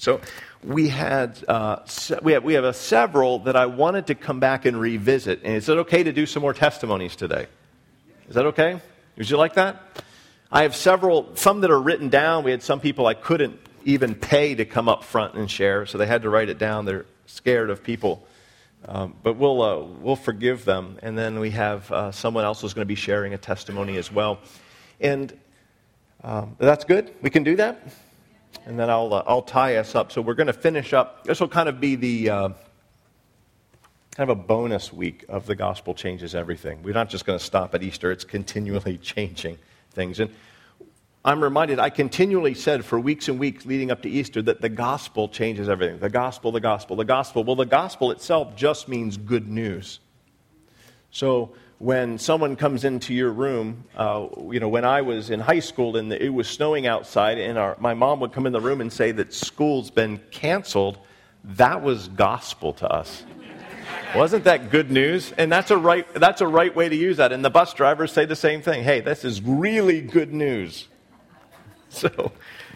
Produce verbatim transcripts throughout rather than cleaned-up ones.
So we had uh, se- we have we have a several that I wanted to come back and revisit. And is it okay to do some more testimonies today? Is that okay? Would you like that? I have several, some that are written down. We had some people I couldn't even pay to come up front and share, so they had to write it down. They're scared of people. Um, but we'll uh, we'll forgive them. And then we have uh, someone else who's going to be sharing a testimony as well. And um, that's good. We can do that. And then I'll uh, I'll tie us up. So we're going to finish up. This will kind of be the uh, kind of a bonus week of The Gospel Changes Everything. We're not just going to stop at Easter. It's continually changing things. And I'm reminded, I continually said for weeks and weeks leading up to Easter that the gospel changes everything. The gospel, the gospel, the gospel. Well, the gospel itself just means good news. So when someone comes into your room, uh, you know, when I was in high school and it was snowing outside and our, my mom would come in the room and say that school's been canceled, that was gospel to us. Wasn't that good news? And that's a right that's a right way to use that. And the bus drivers say the same thing. Hey, this is really good news. So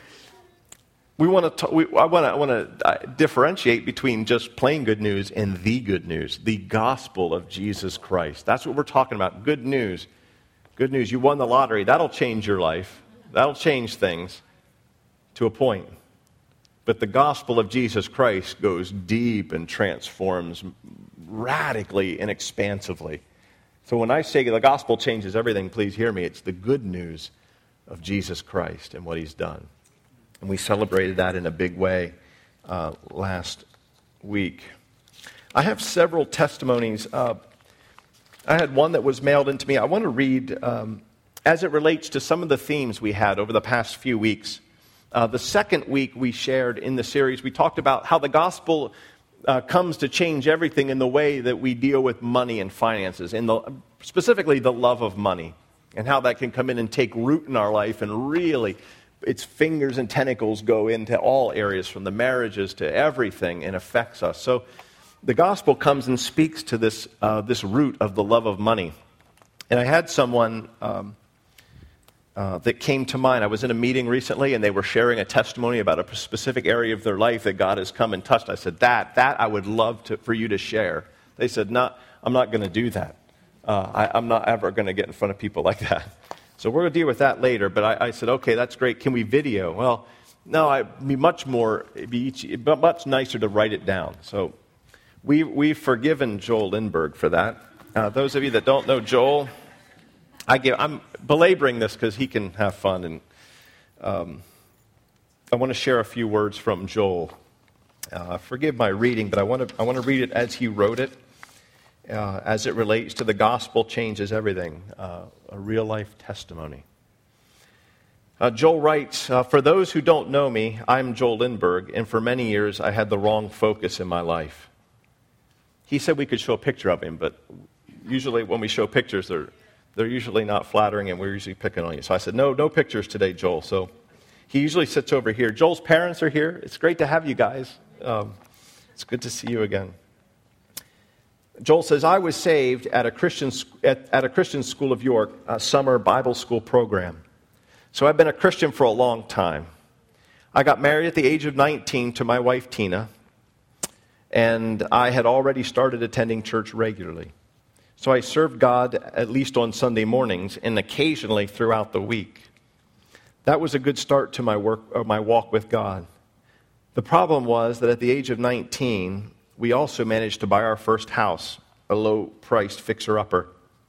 we want to. We, I want to. I want to differentiate between just plain good news and the good news, the gospel of Jesus Christ. That's what we're talking about. Good news. Good news. You won the lottery. That'll change your life. That'll change things to a point. But the gospel of Jesus Christ goes deep and transforms radically and expansively. So when I say the gospel changes everything, please hear me. It's the good news of Jesus Christ and what he's done. And we celebrated that in a big way uh, last week. I have several testimonies. Uh, I had one that was mailed into me. I want to read, um, as it relates to some of the themes we had over the past few weeks. Uh, the second week we shared in the series, we talked about how the gospel uh, comes to change everything in the way that we deal with money and finances, in the, specifically the love of money, and how that can come in and take root in our life and really, its fingers and tentacles go into all areas, from the marriages to everything, and affects us. So the gospel comes and speaks to this uh, this root of the love of money. And I had someone um, uh, that came to mind. I was in a meeting recently, and they were sharing a testimony about a specific area of their life that God has come and touched. I said, that, that I would love to, for you to share. They said, no, I'm not going to do that. Uh, I, I'm not ever going to get in front of people like that. So we're going to deal with that later. But I, I said, okay, that's great. Can we video? Well, no, it'd be much more, it'd be it'd be much nicer to write it down. So we, we've forgiven Joel Lindbergh for that. Uh, those of you that don't know Joel, I give, I'm belaboring this because he can have fun. And um, I want to share a few words from Joel. Uh, forgive my reading, but I want to I want to read it as he wrote it. Uh, as it relates to the gospel changes everything, uh, a real-life testimony. Uh, Joel writes, uh, for those who don't know me, I'm Joel Lindbergh, and for many years I had the wrong focus in my life. He said we could show a picture of him, but usually when we show pictures, they're, they're usually not flattering, and we're usually picking on you. So I said, no, no pictures today, Joel. So he usually sits over here. Joel's parents are here. It's great to have you guys. Um, it's good to see you again. Joel says, I was saved at a Christian at, at a Christian School of York a summer Bible school program. So I've been a Christian for a long time. I got married at the age of nineteen to my wife, Tina, and I had already started attending church regularly. So I served God at least on Sunday mornings and occasionally throughout the week. That was a good start to my work, or my walk with God. The problem was that at the age of nineteen, we also managed to buy our first house, a low-priced fixer-upper.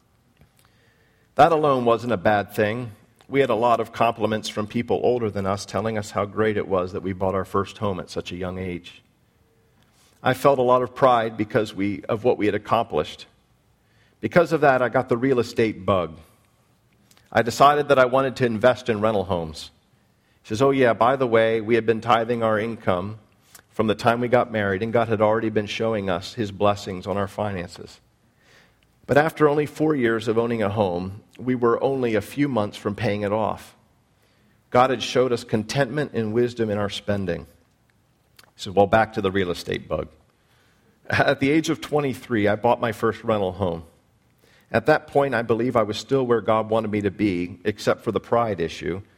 That alone wasn't a bad thing. We had a lot of compliments from people older than us telling us how great it was that we bought our first home at such a young age. I felt a lot of pride because we of what we had accomplished. Because of that, I got the real estate bug. I decided that I wanted to invest in rental homes. He says, oh yeah, by the way, we had been tithing our income from the time we got married, and God had already been showing us his blessings on our finances. But after only four years of owning a home, we were only a few months from paying it off. God had showed us contentment and wisdom in our spending. He said, well, back to the real estate bug. At the age of twenty-three, I bought my first rental home. At that point, I believe I was still where God wanted me to be, except for the pride issue.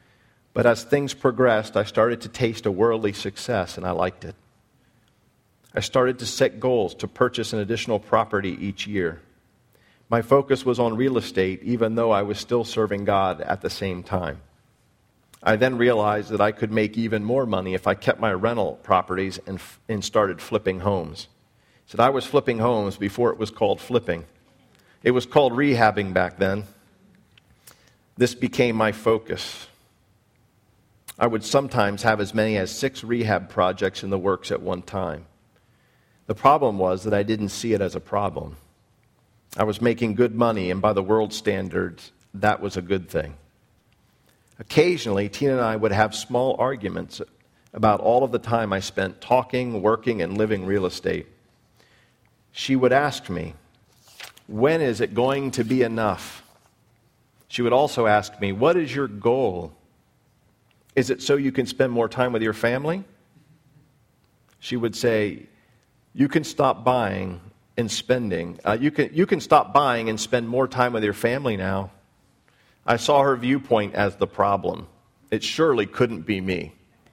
But as things progressed, I started to taste a worldly success, and I liked it. I started to set goals to purchase an additional property each year. My focus was on real estate, even though I was still serving God at the same time. I then realized that I could make even more money if I kept my rental properties and, and started flipping homes. I said I was flipping homes before it was called flipping. It was called rehabbing back then. This became my focus. I would sometimes have as many as six rehab projects in the works at one time. The problem was that I didn't see it as a problem. I was making good money, and by the world's standards, that was a good thing. Occasionally, Tina and I would have small arguments about all of the time I spent talking, working, and living real estate. She would ask me, when is it going to be enough? She would also ask me, what is your goal? Is it so you can spend more time with your family? She would say, you can stop buying and spending. Uh, you can, you can stop buying and spend more time with your family now. I saw her viewpoint as the problem. It surely couldn't be me.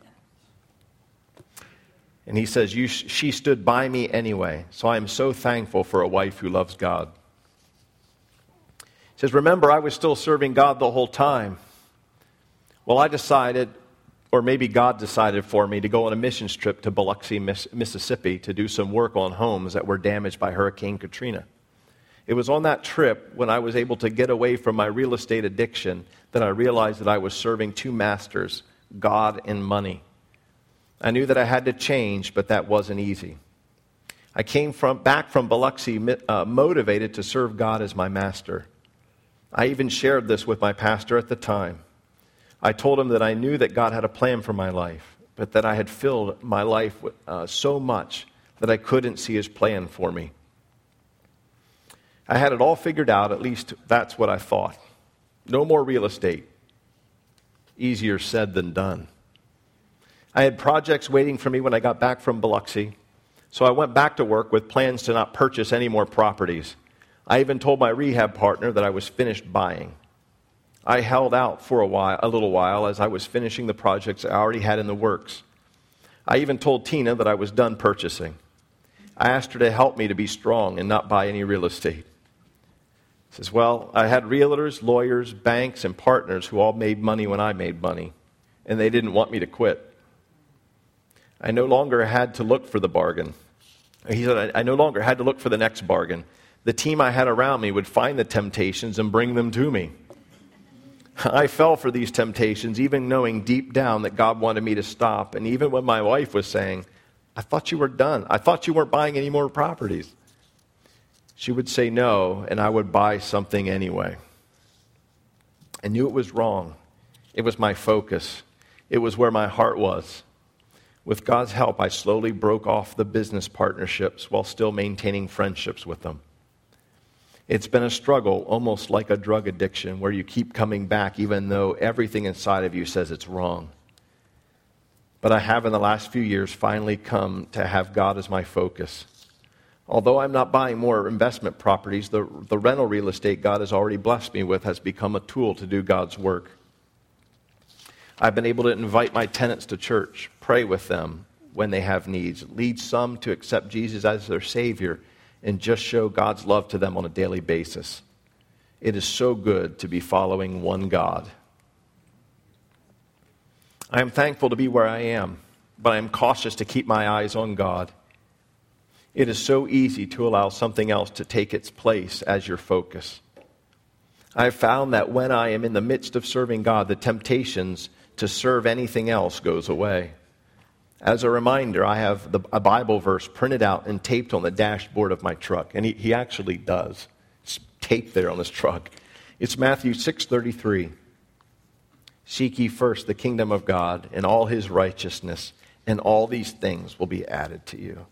And he says, you, she stood by me anyway, so I am so thankful for a wife who loves God. He says, remember, I was still serving God the whole time. Well, I decided, or maybe God decided for me, to go on a missions trip to Biloxi, Mississippi, to do some work on homes that were damaged by Hurricane Katrina. It was on that trip, when I was able to get away from my real estate addiction, that I realized that I was serving two masters, God and money. I knew that I had to change, but that wasn't easy. I came from, back from Biloxi uh, motivated to serve God as my master. I even shared this with my pastor at the time. I told him that I knew that God had a plan for my life, but that I had filled my life with, uh, so much that I couldn't see his plan for me. I had it all figured out, at least that's what I thought. No more real estate. Easier said than done. I had projects waiting for me when I got back from Biloxi, so I went back to work with plans to not purchase any more properties. I even told my rehab partner that I was finished buying. I held out for a while, a little while, as I was finishing the projects I already had in the works. I even told Tina that I was done purchasing. I asked her to help me to be strong and not buy any real estate. She says, well, I had realtors, lawyers, banks, and partners who all made money when I made money, and they didn't want me to quit. I no longer had to look for the bargain. He said, I no longer had to look for the next bargain. The team I had around me would find the temptations and bring them to me. I fell for these temptations, even knowing deep down that God wanted me to stop. And even when my wife was saying, I thought you were done. I thought you weren't buying any more properties. She would say no, and I would buy something anyway. I knew it was wrong. It was my focus. It was where my heart was. With God's help, I slowly broke off the business partnerships while still maintaining friendships with them. It's been a struggle, almost like a drug addiction, where you keep coming back even though everything inside of you says it's wrong. But I have in the last few years finally come to have God as my focus. Although I'm not buying more investment properties, the, the rental real estate God has already blessed me with has become a tool to do God's work. I've been able to invite my tenants to church, pray with them when they have needs, lead some to accept Jesus as their Savior, and just show God's love to them on a daily basis. It is so good to be following one God. I am thankful to be where I am, but I am cautious to keep my eyes on God. It is so easy to allow something else to take its place as your focus. I have found that when I am in the midst of serving God, the temptations to serve anything else goes away. As a reminder, I have the, a Bible verse printed out and taped on the dashboard of my truck. And he, he actually does. It's taped there on his truck. It's Matthew six thirty-three. Seek ye first the kingdom of God and all his righteousness, and all these things will be added to you.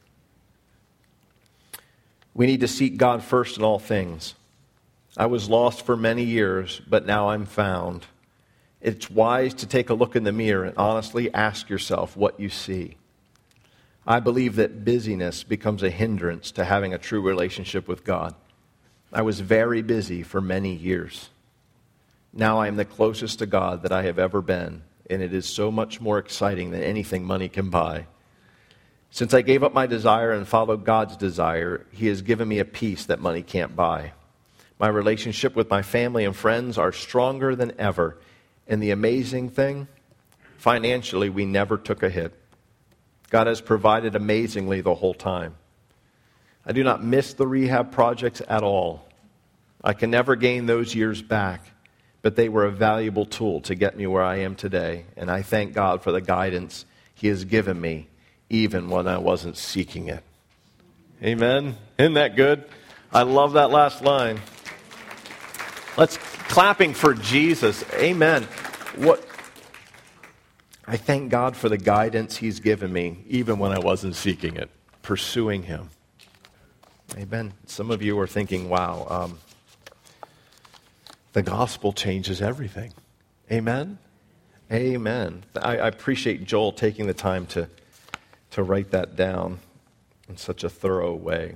We need to seek God first in all things. I was lost for many years, but now I'm found. It's wise to take a look in the mirror and honestly ask yourself what you see. I believe that busyness becomes a hindrance to having a true relationship with God. I was very busy for many years. Now I am the closest to God that I have ever been. and it is so much more exciting than anything money can buy. Since I gave up my desire and followed God's desire, He has given me a peace that money can't buy. My relationship with my family and friends are stronger than ever. And the amazing thing, financially, we never took a hit. God has provided amazingly the whole time. I do not miss the rehab projects at all. I can never gain those years back, but they were a valuable tool to get me where I am today. And I thank God for the guidance He has given me, even when I wasn't seeking it. Amen? Isn't that good? I love that last line. Let's clapping for Jesus. Amen. What I thank God for the guidance He's given me, even when I wasn't seeking it, pursuing Him. Amen. Some of you are thinking, wow, um, the gospel changes everything. Amen? Amen. I, I appreciate Joel taking the time to, to write that down in such a thorough way.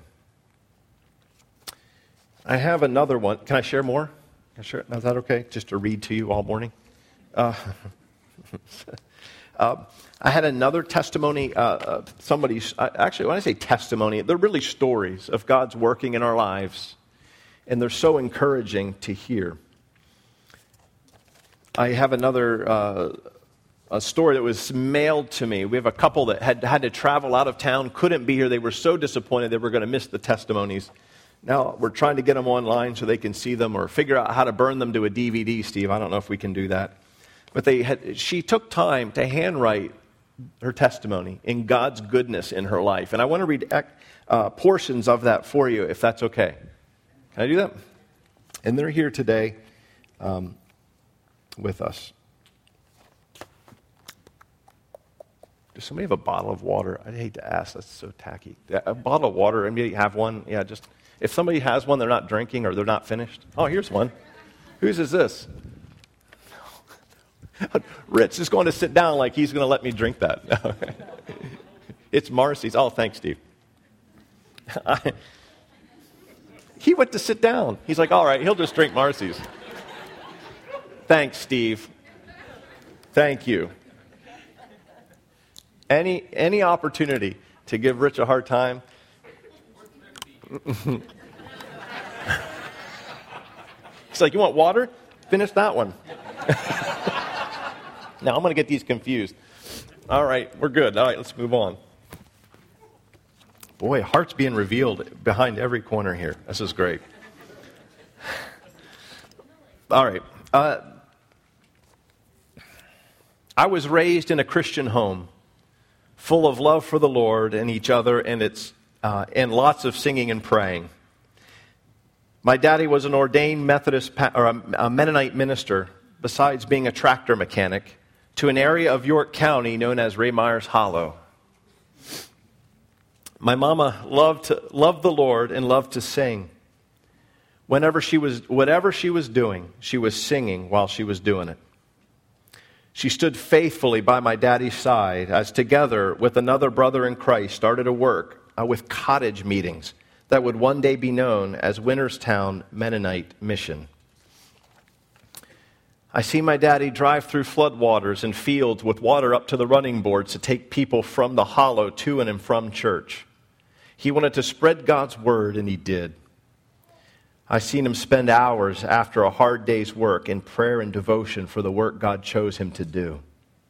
I have another one. Can I share more? Can I share? Is that okay? Just to read to you all morning? Uh, uh, I had another testimony. Uh, uh, somebody's, uh, actually, when I say testimony, they're really stories of God's working in our lives. And they're so encouraging to hear. I have another uh, a story that was mailed to me. We have a couple that had had to travel out of town, couldn't be here. They were so disappointed they were going to miss the testimonies. Now we're trying to get them online so they can see them or figure out how to burn them to a D V D, Steve. I don't know if we can do that. But they had, she took time to handwrite her testimony in God's goodness in her life. And I want to read uh, portions of that for you, if that's okay. Can I do that? And they're here today um, with us. Does somebody have a bottle of water? I hate to ask. That's so tacky. A bottle of water, anybody have one? Yeah, just, if somebody has one they're not drinking or they're not finished. Oh, here's one. Whose is this? Rich is going to sit down like he's going to let me drink that. It's Marcy's. Oh, thanks, Steve. I, he went to sit down. He's like, all right, he'll just drink Marcy's. Thanks, Steve. Thank you. Any any opportunity to give Rich a hard time? He's like, you want water? Finish that one. Now I'm going to get these confused. All right, we're good. All right, let's move on. Boy, heart's being revealed behind every corner here. This is great. All right. Uh, I was raised in a Christian home, full of love for the Lord and each other, and it's uh, and lots of singing and praying. My daddy was an ordained Methodist pa- or a, a Mennonite minister, besides being a tractor mechanic, to an area of York County known as Ray Myers Hollow. My mama loved to, loved the Lord and loved to sing. Whenever she was, whatever she was doing, she was singing while she was doing it. She stood faithfully by my daddy's side as together with another brother in Christ started a work uh, with cottage meetings that would one day be known as Winterstown Mennonite Mission. I see my daddy drive through floodwaters and fields with water up to the running boards to take people from the hollow to and from church. He wanted to spread God's word, and he did. I seen him spend hours after a hard day's work in prayer and devotion for the work God chose him to do.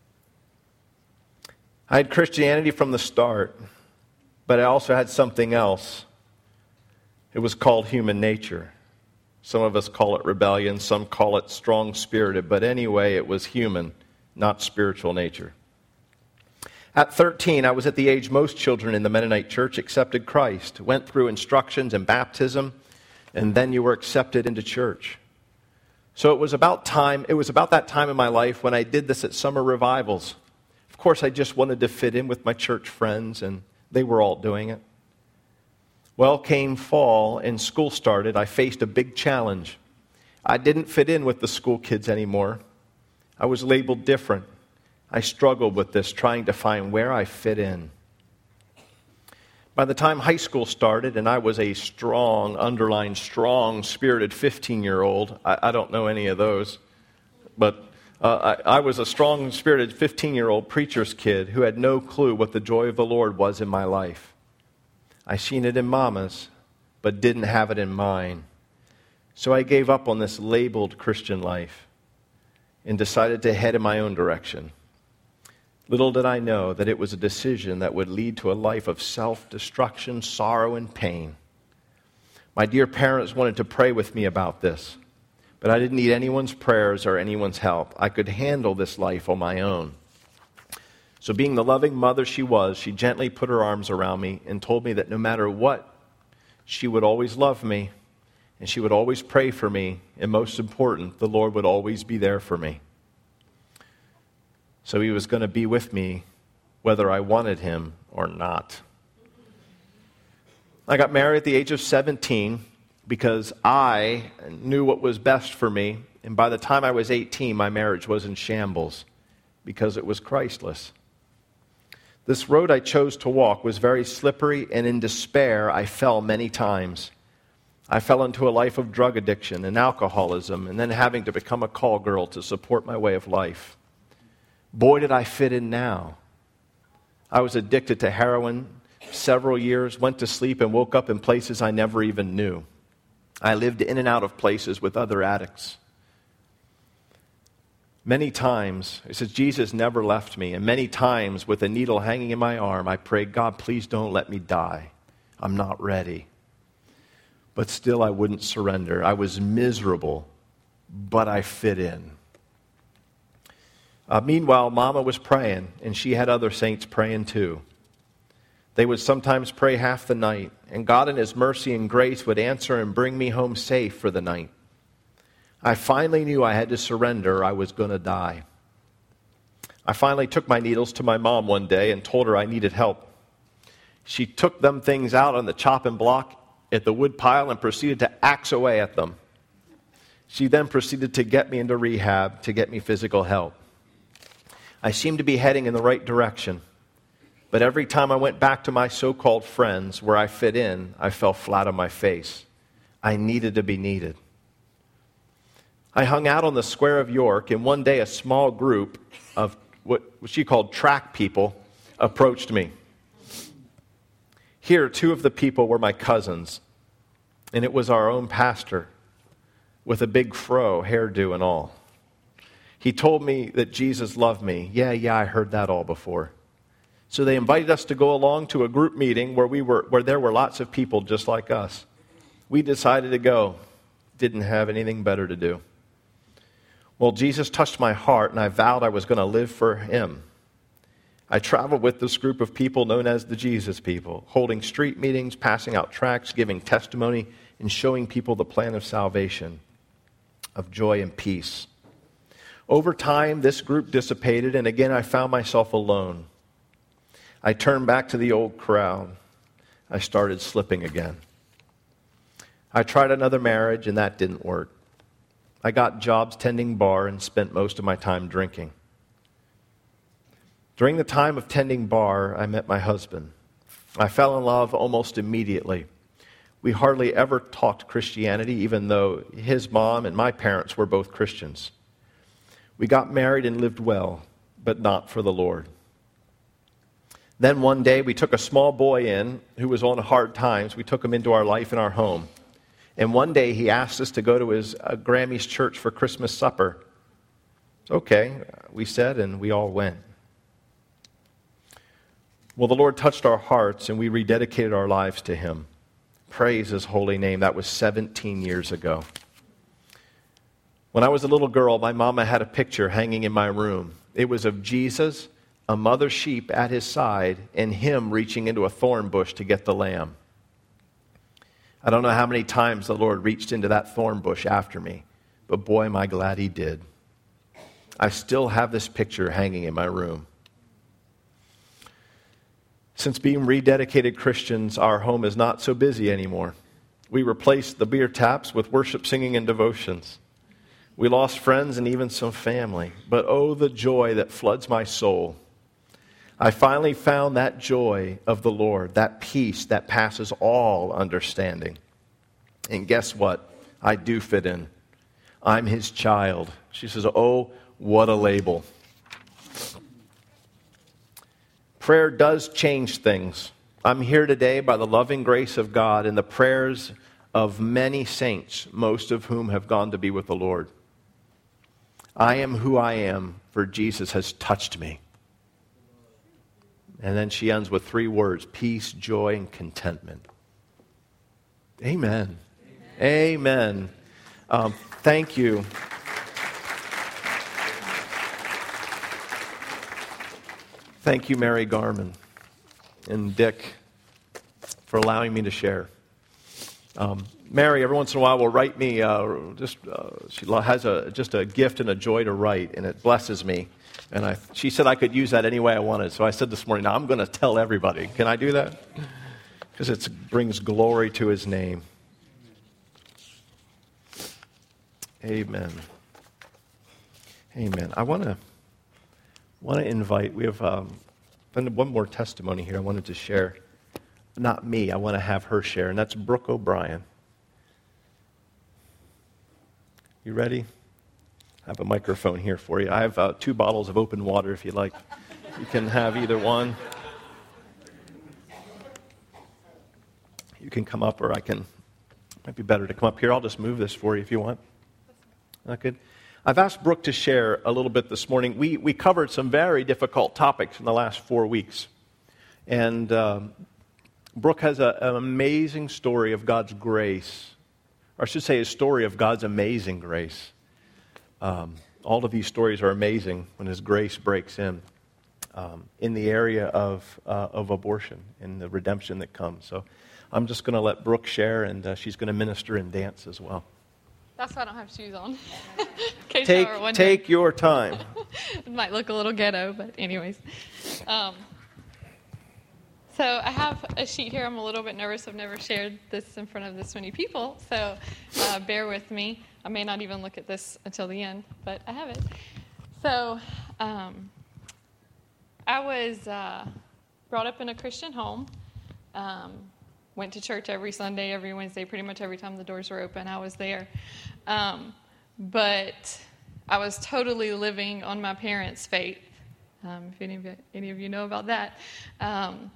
I had Christianity from the start, but I also had something else. It was called human nature. Some of us call it rebellion, some call it strong-spirited, but anyway, it was human, not spiritual nature. At thirteen, I was at the age most children in the Mennonite church accepted Christ, went through instructions and baptism, and then you were accepted into church. So it was about time, it was about that time in my life when I did this at summer revivals. Of course, I just wanted to fit in with my church friends, and they were all doing it. Well, came fall and school started. I faced a big challenge. I didn't fit in with the school kids anymore. I was labeled different. I struggled with this, trying to find where I fit in. By the time high school started, and I was a strong, underlined, strong-spirited fifteen-year-old, I, I don't know any of those, but Uh, I, I was a strong-spirited fifteen-year-old preacher's kid who had no clue what the joy of the Lord was in my life. I seen it in Mama's, but didn't have it in mine. So I gave up on this labeled Christian life and decided to head in my own direction. Little did I know that it was a decision that would lead to a life of self-destruction, sorrow, and pain. My dear parents wanted to pray with me about this, but I didn't need anyone's prayers or anyone's help. I could handle this life on my own. So being the loving mother she was, she gently put her arms around me and told me that no matter what, she would always love me, and she would always pray for me, and most important, the Lord would always be there for me. So he was going to be with me whether I wanted him or not. I got married at the age of seventeen because I knew what was best for me, and by the time I was eighteen, my marriage was in shambles because it was Christless. This road I chose to walk was very slippery, and in despair, I fell many times. I fell into a life of drug addiction and alcoholism, and then having to become a call girl to support my way of life. Boy, did I fit in now. I was addicted to heroin several years, went to sleep, and woke up in places I never even knew. I lived in and out of places with other addicts. Many times, it says Jesus never left me, and many times with a needle hanging in my arm, I prayed, God, please don't let me die. I'm not ready. But still I wouldn't surrender. I was miserable, but I fit in. Uh, meanwhile, Mama was praying, and she had other saints praying too. They would sometimes pray half the night, and God in his mercy and grace would answer and bring me home safe for the night. I finally knew I had to surrender or I was going to die. I finally took my needles to my mom one day and told her I needed help. She took them things out on the chopping block at the wood pile and proceeded to axe away at them. She then proceeded to get me into rehab to get me physical help. I seemed to be heading in the right direction, but every time I went back to my so-called friends where I fit in, I fell flat on my face. I needed to be needed. I hung out on the square of York, and one day a small group of what she called track people approached me. Here, two of the people were my cousins, and it was our own pastor with a big fro, hairdo and all. He told me that Jesus loved me. Yeah, yeah, I heard that all before. So they invited us to go along to a group meeting where we were, where there were lots of people just like us. We decided to go. Didn't have anything better to do. Well, Jesus touched my heart, and I vowed I was going to live for him. I traveled with this group of people known as the Jesus people, holding street meetings, passing out tracts, giving testimony, and showing people the plan of salvation, of joy and peace. Over time, this group dissipated, and again I found myself alone. I turned back to the old crowd. I started slipping again. I tried another marriage, and that didn't work. I got jobs tending bar and spent most of my time drinking. During the time of tending bar, I met my husband. I fell in love almost immediately. We hardly ever talked Christianity, even though his mom and my parents were both Christians. We got married and lived well, but not for the Lord. Then one day, we took a small boy in who was on hard times. We took him into our life and our home. And one day, he asked us to go to his uh, Grammy's church for Christmas supper. Okay, we said, and we all went. Well, the Lord touched our hearts, and we rededicated our lives to him. Praise his holy name. That was seventeen years ago. When I was a little girl, my mama had a picture hanging in my room. It was of Jesus, a mother sheep at his side, and him reaching into a thorn bush to get the lamb. I don't know how many times the Lord reached into that thorn bush after me, but boy, am I glad he did. I still have this picture hanging in my room. Since being rededicated Christians, our home is not so busy anymore. We replaced the beer taps with worship, singing, and devotions. We lost friends and even some family, but oh, the joy that floods my soul. I finally found that joy of the Lord, that peace that passes all understanding. And guess what? I do fit in. I'm his child. She says, oh, What a label. Prayer does change things. I'm here today by the loving grace of God and the prayers of many saints, most of whom have gone to be with the Lord. I am who I am, for Jesus has touched me. And then she ends with three words: peace, joy, and contentment. Amen. Amen. Amen. Um, thank you. Thank you, Mary Garman and Dick, for allowing me to share. Um, Mary, every once in a while, will write me. Uh, just uh, she has a just a gift and a joy to write, and it blesses me. And I, she said I could use that any way I wanted. So I said this morning, "Now I'm going to tell everybody." Can I do that? Because it brings glory to His name. Amen. Amen. I want to want to invite. We have um, one more testimony here I wanted to share. Not me. I want to have her share, and that's Brooke O'Brien. You ready? I have a microphone here for you. I have uh, two bottles of open water if you'd like. You can have either one. You can come up, or I can. It might be better to come up here. I'll just move this for you if you want. Not good? I've asked Brooke to share a little bit this morning. We we covered some very difficult topics in the last four weeks. And um, Brooke has a, an amazing story of God's grace. Or I should say a story of God's amazing grace. Um, all of these stories are amazing when His grace breaks in. Um, in the area of uh, of abortion and the redemption that comes. So I'm just going to let Brooke share, and uh, she's going to minister and dance as well. That's why I don't have shoes on. Take, take your time. It might look a little ghetto, but anyways. Um, so I have a sheet here. I'm a little bit nervous. I've never shared this in front of this many people, so uh, bear with me. I may not even look at this until the end, but I have it. So um, I was uh, brought up in a Christian home. Um, Went to church every Sunday, every Wednesday, pretty much every time the doors were open, I was there. Um, but I was totally living on my parents' faith, um, if any of, you, any of you know about that. Um,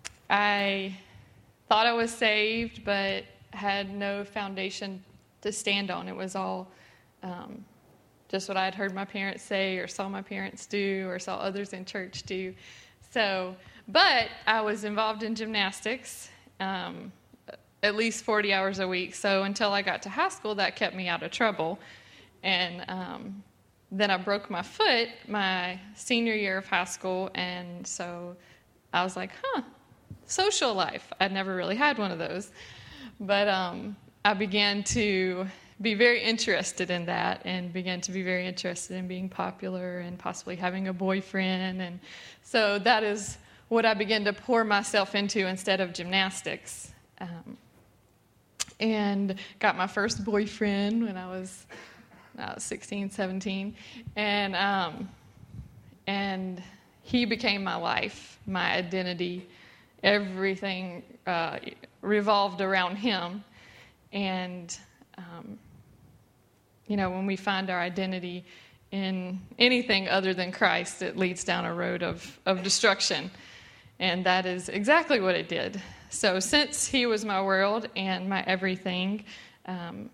I thought I was saved, but had no foundation to stand on. It was all um, just what I had heard my parents say or saw my parents do or saw others in church do. So, but I was involved in gymnastics. Um, at least forty hours a week. So until I got to high school, that kept me out of trouble. And um, then I broke my foot my senior year of high school. And so I was like, huh, social life. I'd never really had one of those. But um, I began to be very interested in that and began to be very interested in being popular and possibly having a boyfriend. And so that is what I began to pour myself into instead of gymnastics. Um, and got my first boyfriend when I was, I was sixteen, seventeen. And, um, and he became my life, my identity. Everything uh, revolved around him. And, um, you know, when we find our identity in anything other than Christ, it leads down a road of, of destruction. And that is exactly what it did. So since he was my world and my everything, um,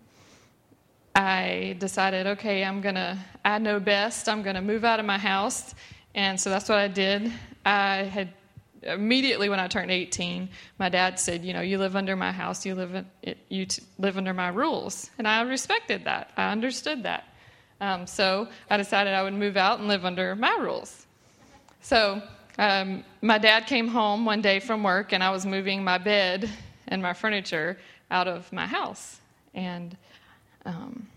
I decided, okay, I'm going to, I know best. I'm going to move out of my house. And so that's what I did. I had, immediately when I turned eighteen, my dad said, you know, you live under my house, you live, in, you t- live under my rules. And I respected that. I understood that. Um, so I decided I would move out and live under my rules. So Um, my dad came home one day from work, and I was moving my bed and my furniture out of my house. And um,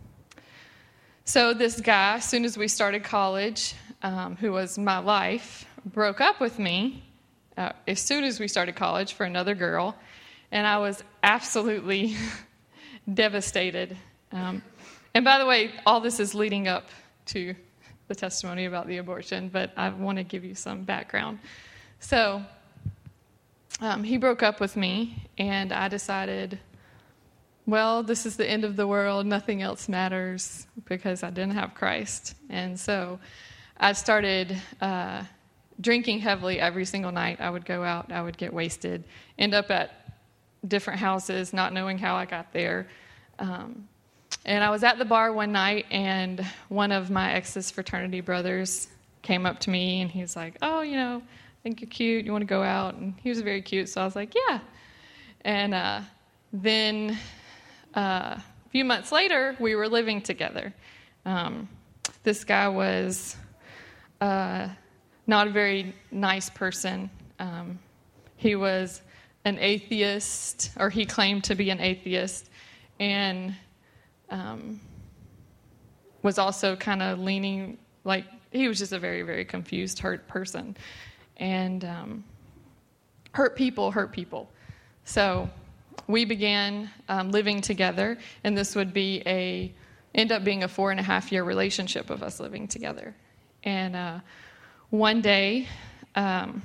so this guy, as soon as we started college, um, who was my life, broke up with me uh, as soon as we started college for another girl. And I was absolutely devastated. Um, and by the way, all this is leading up to the testimony about the abortion, but I want to give you some background. So um, he broke up with me, and I decided well, this is the end of the world. Nothing else matters because I didn't have Christ. And so I started uh, drinking heavily every single night. I would go out, I would get wasted, end up at different houses, not knowing how I got there. Um, and I was at the bar one night, and one of my ex's fraternity brothers came up to me, and he was like, oh, you know, I think you're cute. You want to go out? And he was very cute, so I was like, yeah. And uh, then uh, a few months later, we were living together. Um, this guy was uh, not a very nice person. Um, he was an atheist, or he claimed to be an atheist, and um, was also kind of leaning, like, he was just a very, very confused, hurt person. And um, hurt people hurt people. So we began um, living together, and this would be a, end up being a four and a half year relationship of us living together. And uh, one day, um,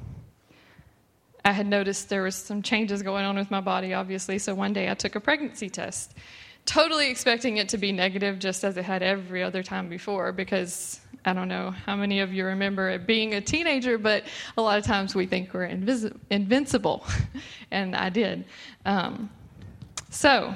I had noticed there was some changes going on with my body, obviously, so one day I took a pregnancy test, totally expecting it to be negative, just as it had every other time before, because I don't know how many of you remember it being a teenager, but a lot of times we think we're invis- invincible, and I did. Um, so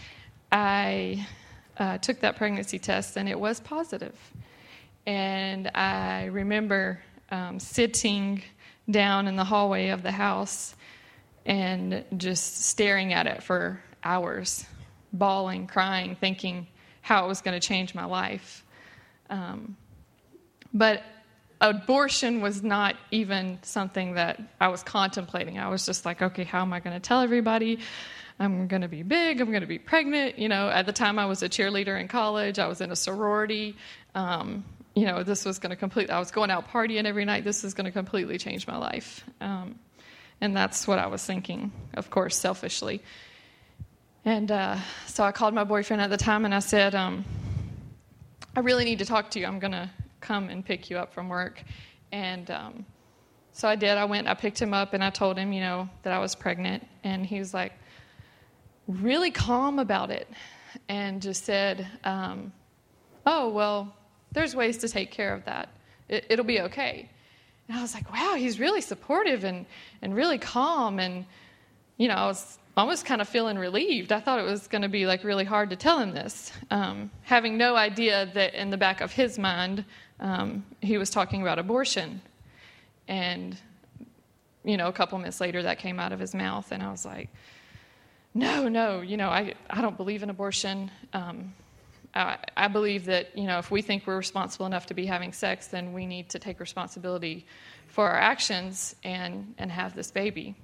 I uh, took that pregnancy test, and it was positive. And I remember um, sitting down in the hallway of the house and just staring at it for hours, bawling, crying, thinking how it was going to change my life. Um, but abortion was not even something that I was contemplating. I was just like, okay, how am I going to tell everybody? I'm going to be big. I'm going to be pregnant. You know, at the time I was a cheerleader in college. I was in a sorority. Um, you know, this was going to complete, I was going out partying every night. This is going to completely change my life. Um, and that's what I was thinking, of course, selfishly. And uh, so I called my boyfriend at the time, and I said, um, I really need to talk to you. I'm going to come and pick you up from work. And um, so I did. I went, I picked him up, and I told him, you know, that I was pregnant. And he was like really calm about it and just said, um, oh, well, there's ways to take care of that. It, it'll be okay. And I was like, wow, he's really supportive and, and really calm. And, you know, I was almost kind of feeling relieved. I thought it was going to be like really hard to tell him this, um, having no idea that in the back of his mind, um, he was talking about abortion. And, you know, a couple minutes later that came out of his mouth, and I was like, no, no, you know, I, I don't believe in abortion. Um, I, I believe that, you know, if we think we're responsible enough to be having sex, then we need to take responsibility for our actions and, and have this baby.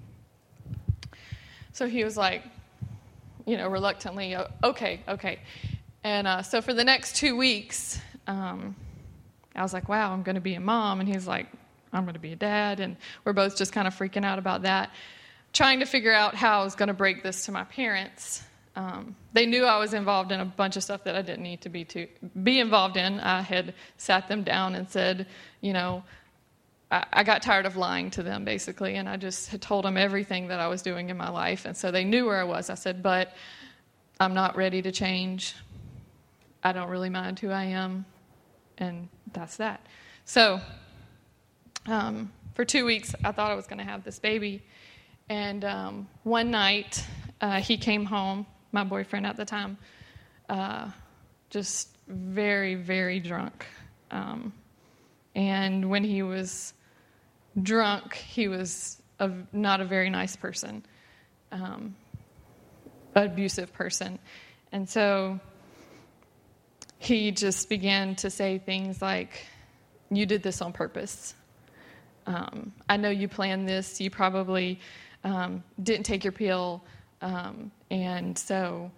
So he was like, you know, reluctantly, okay, okay. And uh, so for the next two weeks, um, I was like, wow, I'm going to be a mom. And he's like, I'm going to be a dad. And we're both just kind of freaking out about that, trying to figure out how I was going to break this to my parents. Um, they knew I was involved in a bunch of stuff that I didn't need to be to be involved in. I had sat them down and said, you know, I, I got tired of lying to them, basically, and I just had told them everything that I was doing in my life, and so they knew where I was. I said, but I'm not ready to change. I don't really mind who I am, and that's that. So um, for two weeks, I thought I was going to have this baby, and um, one night uh, he came home, my boyfriend at the time, uh, just very, very drunk. Um, and when he was drunk, he was a, not a very nice person, um, an abusive person. And so he just began to say things like, you did this on purpose. Um, I know you planned this. You probably um, didn't take your pill. Um, and so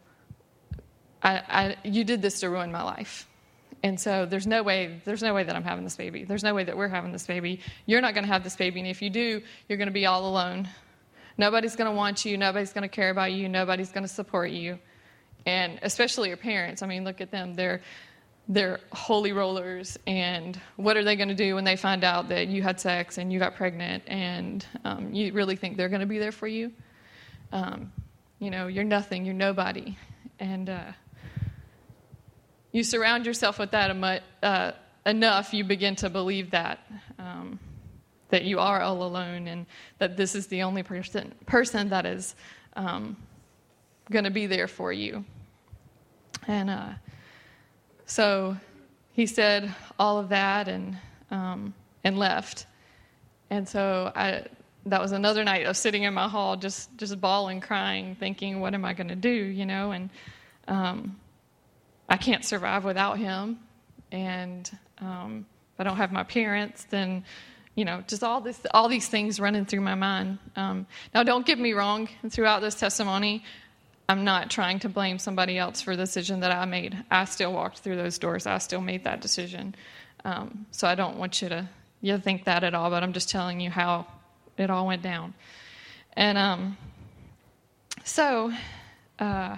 I, I, you did this to ruin my life. And so there's no way, there's no way that I'm having this baby. There's no way that we're having this baby. You're not going to have this baby. And if you do, you're going to be all alone. Nobody's going to want you. Nobody's going to care about you. Nobody's going to support you. And especially your parents. I mean, look at them. They're, they're holy rollers. And what are they going to do when they find out that you had sex and you got pregnant? And um, you really think they're going to be there for you? Um, you know, you're nothing, you're nobody. And uh, you surround yourself with that emu- uh, enough, you begin to believe that, um, that you are all alone and that this is the only person, person that is um, going to be there for you. And uh, so he said all of that and um, and left. And so I, that was another night of sitting in my hall, just, just bawling, crying, thinking, what am I going to do, you know? And um, I can't survive without him. And um, if I don't have my parents, then, you know, just all this, all these things running through my mind. Um, now, don't get me wrong. Throughout this testimony, I'm not trying to blame somebody else for the decision that I made. I still walked through those doors. I still made that decision. Um, so I don't want you to you think that at all, but I'm just telling you how it all went down. And um, so uh,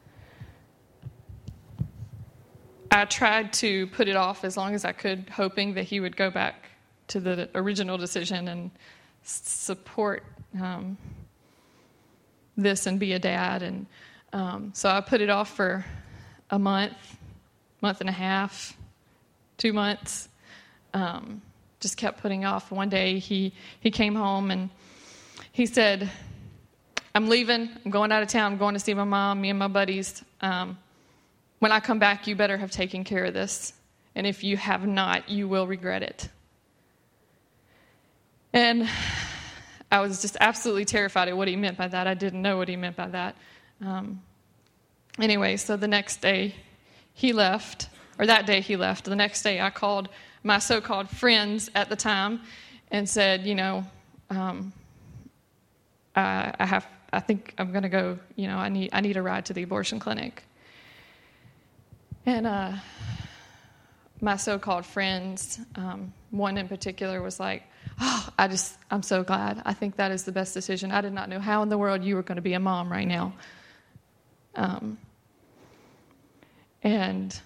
I tried to put it off as long as I could, hoping that he would go back to the original decision and s- support um, this and be a dad. And um, so I put it off for a month, month and a half, two months. Um, just kept putting off. One day he, he came home and he said, I'm leaving. I'm going out of town. I'm going to see my mom, me and my buddies. Um, when I come back, you better have taken care of this. And if you have not, you will regret it. And I was just absolutely terrified at what he meant by that. I didn't know what he meant by that. Um, anyway, so the next day he left, or that day he left. The next day I called my so-called friends at the time and said, you know, um, I, I have, I think I'm going to go, you know, I need, I need a ride to the abortion clinic. And uh, my so-called friends, um, one in particular was like, oh, I just, I'm so glad. I think that is the best decision. I did not know how in the world you were going to be a mom right now. Um, and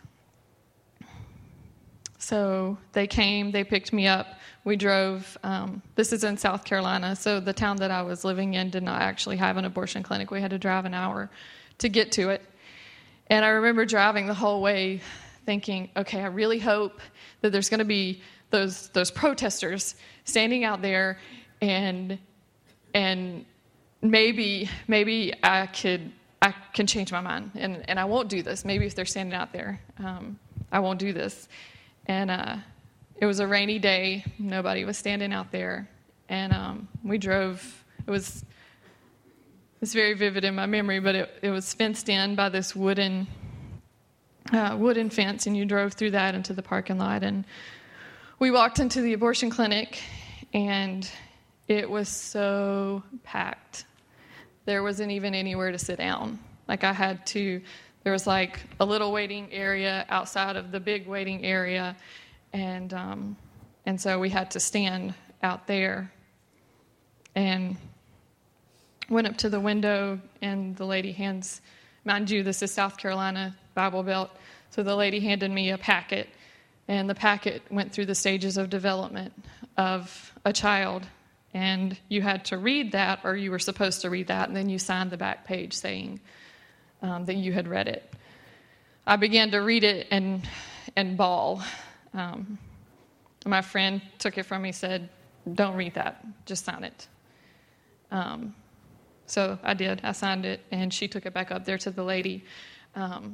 so they came, they picked me up. We drove, um, this is in South Carolina, so the town that I was living in did not actually have an abortion clinic. We had to drive an hour to get to it. And I remember driving the whole way thinking, okay, I really hope that there's going to be those those protesters standing out there and and maybe maybe I could I can change my mind and, and I won't do this. Maybe if they're standing out there, um, I won't do this. And uh, it was a rainy day. Nobody was standing out there. And um, we drove. It was it's very vivid in my memory, but it, it was fenced in by this wooden uh, wooden fence, and you drove through that into the parking lot. And we walked into the abortion clinic, and it was so packed. There wasn't even anywhere to sit down. Like I had to, there was like a little waiting area outside of the big waiting area, and um, and so we had to stand out there. And went up to the window, and the lady hands, mind you, this is South Carolina, Bible Belt, so the lady handed me a packet, and the packet went through the stages of development of a child, and you had to read that, or you were supposed to read that, and then you signed the back page saying um, that you had read it. I began to read it and and bawl. Um, my friend took it from me, said, "Don't read that, just sign it." Um, so I did. I signed it, and she took it back up there to the lady. Um,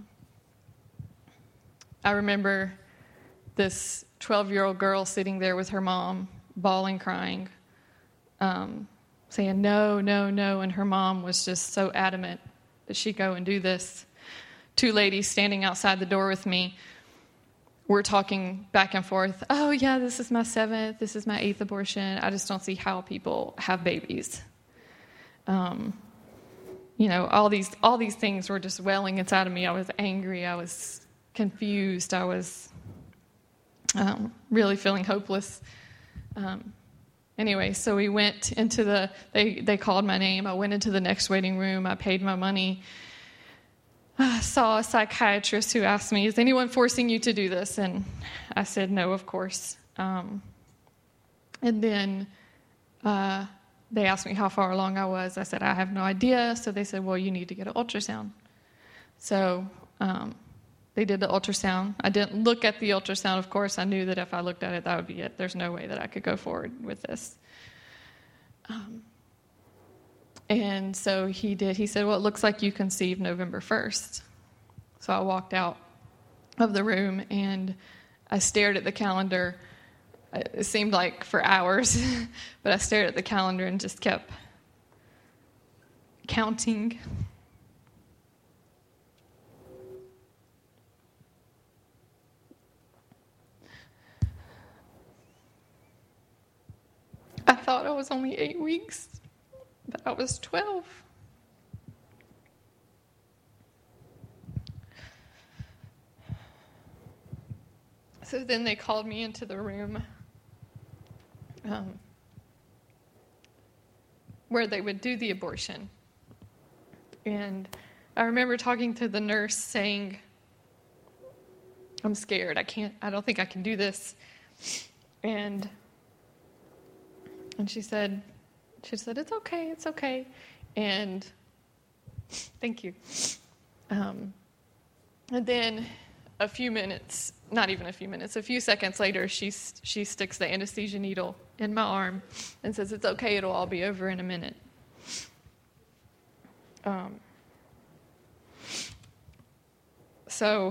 I remember this twelve-year-old girl sitting there with her mom, bawling, crying, um, saying, no, no, no, and her mom was just so adamant that she go and do this. Two ladies standing outside the door with me were talking back and forth, oh, yeah, this is my seventh, this is my eighth abortion. I just don't see how people have babies. Um, you know, all these all these things were just welling inside of me. I was angry. I was confused. I was um, really feeling hopeless. Um, anyway, so we went into the, they, they called my name. I went into the next waiting room. I paid my money. I saw a psychiatrist who asked me, is anyone forcing you to do this? And I said, no, of course. Um, and then uh, they asked me how far along I was. I said, I have no idea. So they said, well, you need to get an ultrasound. So um, they did the ultrasound. I didn't look at the ultrasound, of course. I knew that if I looked at it, that would be it. There's no way that I could go forward with this. Um, and so he did. He said, well, it looks like you conceived November first. So I walked out of the room, and I stared at the calendar. It seemed like for hours, but I stared at the calendar and just kept counting. I thought I was only eight weeks, but I was twelve. So then they called me into the room um, where they would do the abortion. And I remember talking to the nurse saying, I'm scared. I can't, I don't think I can do this. And and she said, she said, it's okay, it's okay. And thank you. Um, and then a few minutes, not even a few minutes, a few seconds later, she she sticks the anesthesia needle in my arm and says, it's okay, it'll all be over in a minute. Um, so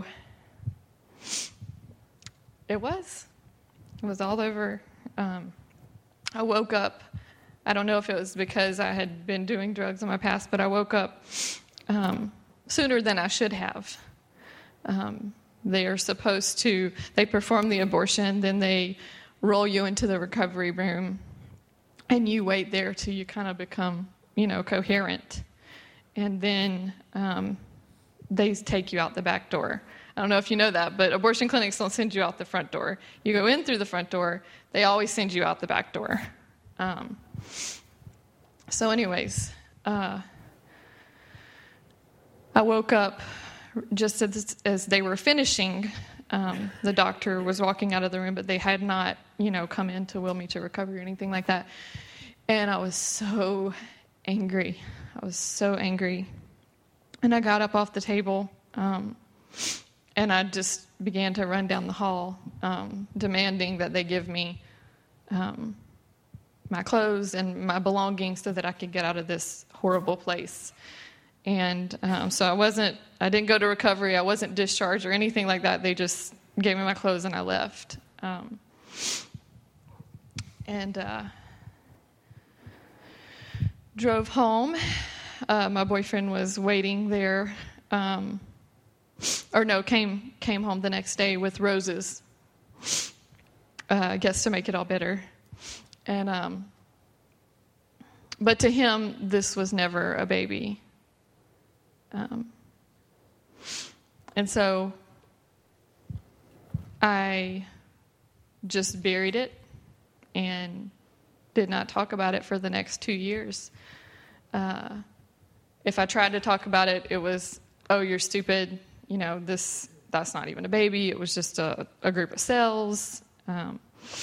it was. It was all over. Um, I woke up. I don't know if it was because I had been doing drugs in my past, but I woke up um, sooner than I should have. Um, They are supposed to, they perform the abortion, then they roll you into the recovery room, and you wait there till you kind of become, you know, coherent. And then um, they take you out the back door. I don't know if you know that, but abortion clinics don't send you out the front door. You go in through the front door, they always send you out the back door. Um, so anyways, uh, I woke up just as, as they were finishing. Um, the doctor was walking out of the room, but they had not, you know, come in to will me to recovery or anything like that. And I was so angry. I was so angry. And I got up off the table, um, and I just began to run down the hall, um, demanding that they give me um, my clothes and my belongings so that I could get out of this horrible place. And um, so I wasn't, I didn't go to recovery. I wasn't discharged or anything like that. They just gave me my clothes and I left. Um, and uh, drove home. Uh, my boyfriend was waiting there, um, or no, came came home the next day with roses, uh, I guess to make it all better. And um, but to him, this was never a baby. Um, and so I just buried it and did not talk about it for the next two years. Uh, if I tried to talk about it, it was, oh, you're stupid. You know, this, that's not even a baby. It was just a, a group of cells. Um,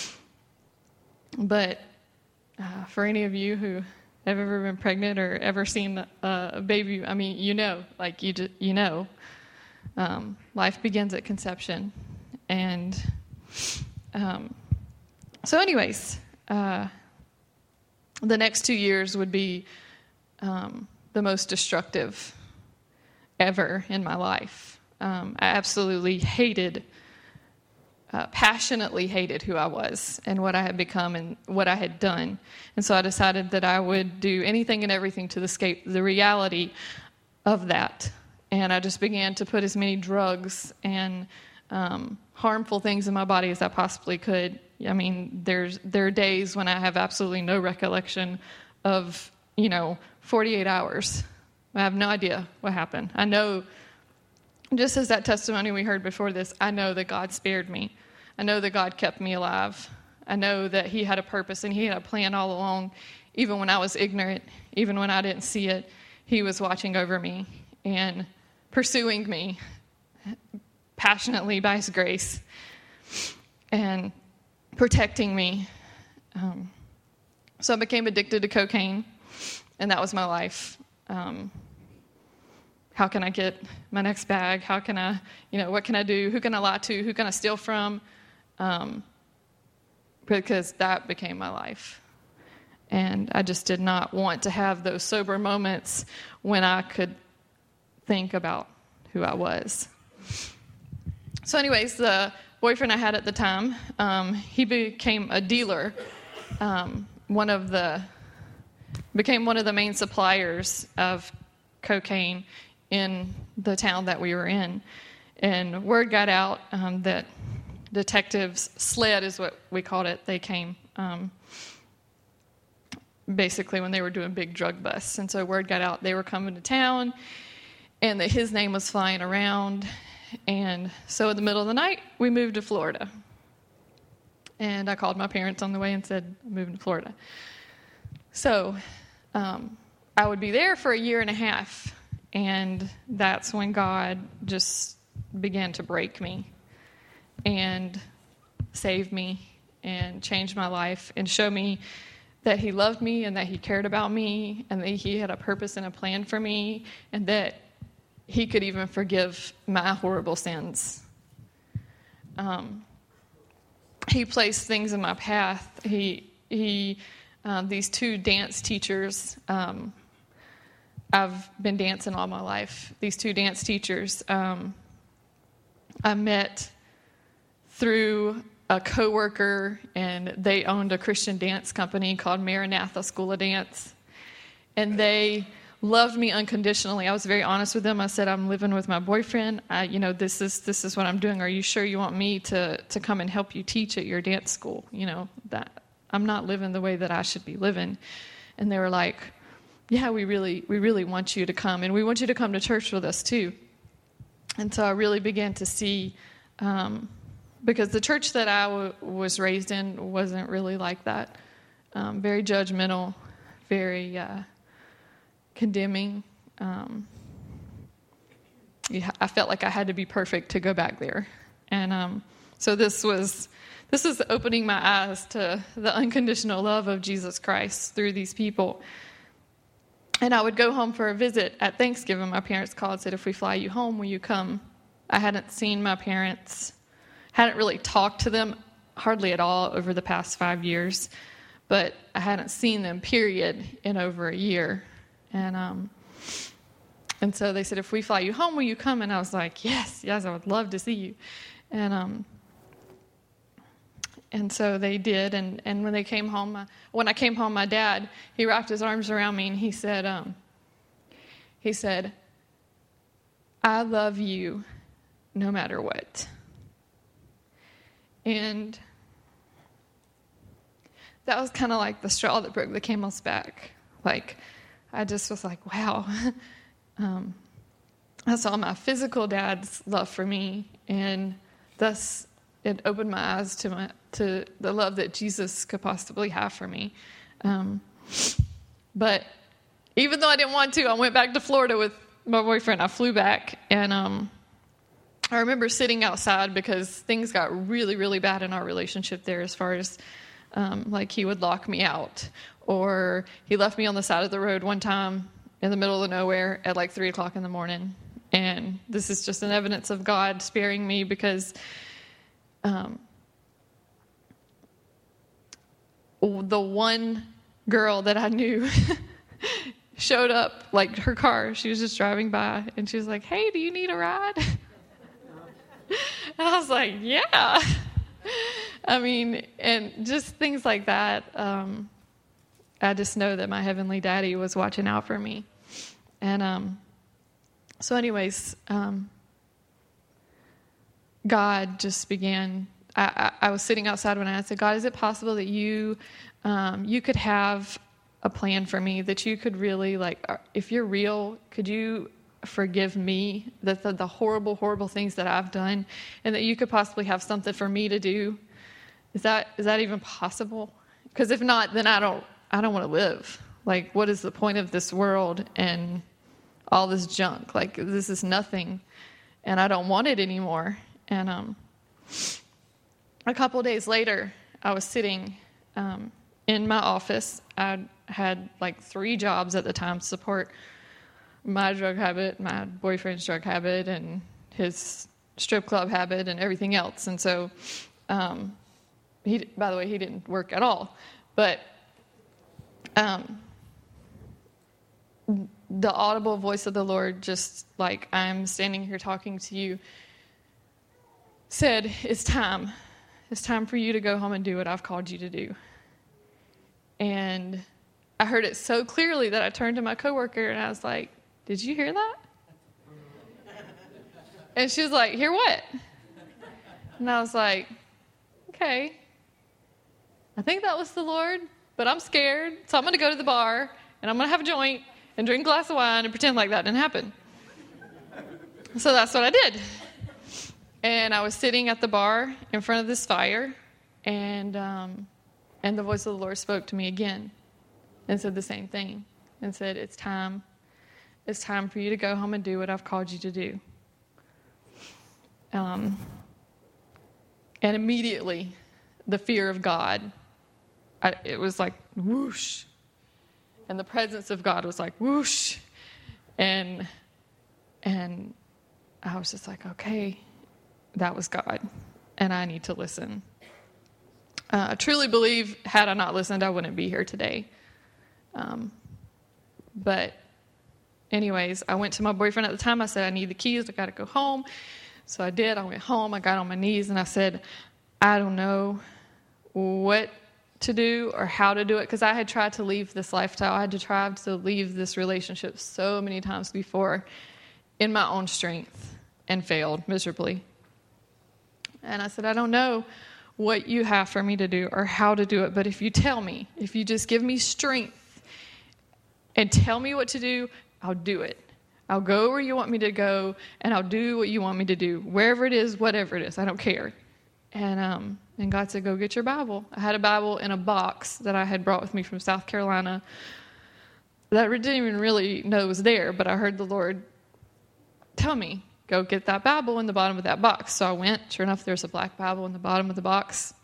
but uh, for any of you who have ever been pregnant or ever seen a, a baby, I mean, you know, like you just, you know, um, life begins at conception. And um, so anyways, uh, the next two years would be um, the most destructive ever in my life. Um, I absolutely hated, uh, passionately hated who I was and what I had become and what I had done. And so I decided that I would do anything and everything to escape the reality of that. And I just began to put as many drugs and um, harmful things in my body as I possibly could. I mean, there's there are days when I have absolutely no recollection of, you know, forty-eight hours. I have no idea what happened. I know, just as that testimony we heard before this, I know that God spared me. I know that God kept me alive. I know that he had a purpose and he had a plan all along. Even when I was ignorant, even when I didn't see it, he was watching over me and pursuing me passionately by his grace and protecting me. Um, So I became addicted to cocaine, and that was my life. Um, how can I get my next bag? How can I, you know, what can I do? Who can I lie to? Who can I steal from? Um, because that became my life. And I just did not want to have those sober moments when I could think about who I was. So anyways, the boyfriend I had at the time, um, he became a dealer. Um, one of the, became one of the main suppliers of cocaine in the town that we were in. And word got out um, that detectives, SLED is what we called it, they came um, basically when they were doing big drug busts. And so word got out they were coming to town and that his name was flying around. And so in the middle of the night, we moved to Florida. And I called my parents on the way and said, I'm moving to Florida. So um, I would be there for a year and a half. And that's when God just began to break me and save me and change my life and show me that he loved me and that he cared about me and that he had a purpose and a plan for me and that he could even forgive my horrible sins. Um, he placed things in my path. He, he, um, these two dance teachers, um, I've been dancing all my life. These two dance teachers, um, I met through a coworker, and they owned a Christian dance company called Maranatha School of Dance. And they loved me unconditionally. I was very honest with them. I said, I'm living with my boyfriend. I, you know, this is this is what I'm doing. Are you sure you want me to, to come and help you teach at your dance school? You know, that I'm not living the way that I should be living. And they were like, yeah, we really we really want you to come. And we want you to come to church with us too. And so I really began to see, um, because the church that I w- was raised in wasn't really like that. Um, very judgmental, very uh, condemning. Um, yeah, I felt like I had to be perfect to go back there. And um, so this was this was opening my eyes to the unconditional love of Jesus Christ through these people. And I would go home for a visit at Thanksgiving. My parents called and said, if we fly you home, will you come? I hadn't seen my parents, hadn't really talked to them hardly at all over the past five years. But I hadn't seen them, period, in over a year. And um, and so they said, if we fly you home, will you come? And I was like, yes, yes, I would love to see you. And um, and so they did. And, and when they came home, uh, when I came home, my dad, he wrapped his arms around me and he said, um, he said, I love you no matter what. And that was kind of like the straw that broke the camel's back. Like, I just was like, wow. um, I saw my physical dad's love for me, and thus it opened my eyes to my to the love that Jesus could possibly have for me. Um, but even though I didn't want to, I went back to Florida with my boyfriend. I flew back, and um, I remember sitting outside because things got really, really bad in our relationship there as far as um, like he would lock me out, or he left me on the side of the road one time in the middle of nowhere at like three o'clock in the morning. And this is just an evidence of God sparing me because um, the one girl that I knew showed up, like her car, she was just driving by, and she was like, hey, do you need a ride? And I was like, yeah. I mean, and just things like that. Um, I just know that my heavenly daddy was watching out for me. And um, so anyways, um, God just began, I, I, I was sitting outside when I said, God, is it possible that you um, you could have a plan for me, that you could really, like, if you're real, could you forgive me, the, the, the horrible, horrible things that I've done, and that you could possibly have something for me to do? Is that is that even possible? Because if not, then I don't I don't want to live. Like, what is the point of this world and all this junk? Like, this is nothing, and I don't want it anymore. And um, a couple of days later, I was sitting um, in my office. I had like three jobs at the time to support my drug habit, my boyfriend's drug habit, and his strip club habit, and everything else. And so, um, he, by the way, he didn't work at all. But um, the audible voice of the Lord, just like I'm standing here talking to you, said, it's time. It's time for you to go home and do what I've called you to do. And I heard it so clearly that I turned to my coworker and I was like, did you hear that? And she was like, hear what? And I was like, okay. I think that was the Lord, but I'm scared, so I'm going to go to the bar, and I'm going to have a joint and drink a glass of wine and pretend like that didn't happen. So that's what I did. And I was sitting at the bar in front of this fire, and um, and the voice of the Lord spoke to me again and said the same thing, and said, it's time. It's time for you to go home and do what I've called you to do. Um, and immediately, the fear of God, I, it was like whoosh. And the presence of God was like whoosh. And, and I was just like, okay, that was God. And I need to listen. Uh, I truly believe, had I not listened, I wouldn't be here today. Um, but anyways, I went to my boyfriend at the time. I said, I need the keys. I got to go home. So I did. I went home. I got on my knees and I said, I don't know what to do or how to do it, because I had tried to leave this lifestyle. I had to try to leave this relationship so many times before in my own strength and failed miserably. And I said, I don't know what you have for me to do or how to do it, but if you tell me, if you just give me strength and tell me what to do, I'll do it. I'll go where you want me to go, and I'll do what you want me to do, wherever it is, whatever it is. I don't care. And um, and God said, go get your Bible. I had a Bible in a box that I had brought with me from South Carolina that I didn't even really know was there, but I heard the Lord tell me, go get that Bible in the bottom of that box. So I went. Sure enough, there's a black Bible in the bottom of the box.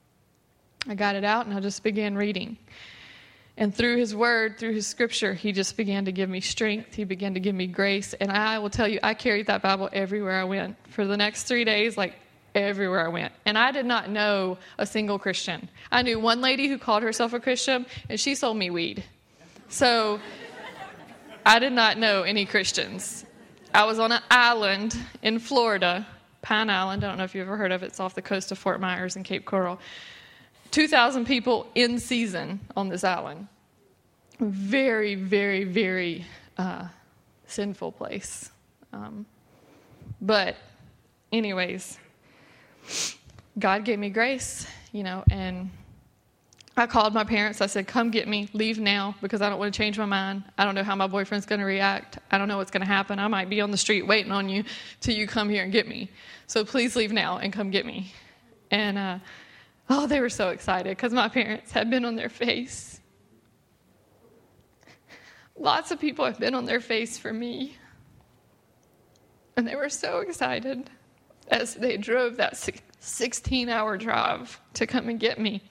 I got it out, and I just began reading. And through his word, through his scripture, he just began to give me strength. He began to give me grace. And I will tell you, I carried that Bible everywhere I went. For the next three days, like everywhere I went. And I did not know a single Christian. I knew one lady who called herself a Christian, and she sold me weed. So I did not know any Christians. I was on an island in Florida, Pine Island. I don't know if you've ever heard of it. It's off the coast of Fort Myers and Cape Coral. two thousand people in season on this island. Very, very, very uh, sinful place. Um, but anyways, God gave me grace, you know, and I called my parents. I said, come get me. Leave now, because I don't want to change my mind. I don't know how my boyfriend's going to react. I don't know what's going to happen. I might be on the street waiting on you till you come here and get me. So please leave now and come get me. And, uh, oh, they were so excited because my parents had been on their face. Lots of people have been on their face for me. And they were so excited as they drove that sixteen-hour drive to come and get me.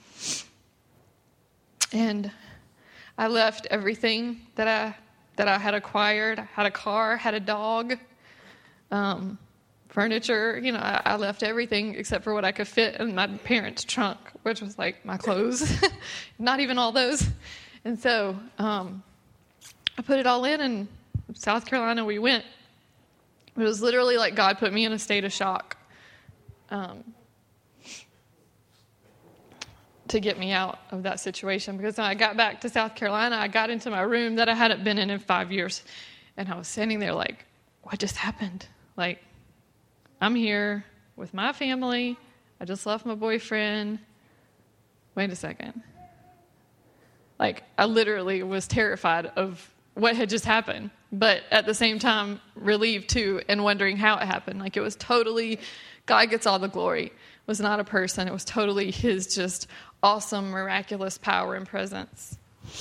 And I left everything that I that I had acquired. I had a car, had a dog, um, furniture. You know, I, I left everything except for what I could fit in my parents' trunk, which was like my clothes. Not even all those. And so um, I put it all in, and South Carolina we went. It was literally like God put me in a state of shock. Um, to get me out of that situation, because when I got back to South Carolina, I got into my room that I hadn't been in in five years, and I was sitting there like, what just happened? Like, I'm here with my family. I just left my boyfriend. Wait a second. Like, I literally was terrified of what had just happened, but at the same time, relieved too, and wondering how it happened. Like, it was totally, God gets all the glory. It was not a person. It was totally his just awesome, miraculous power and presence.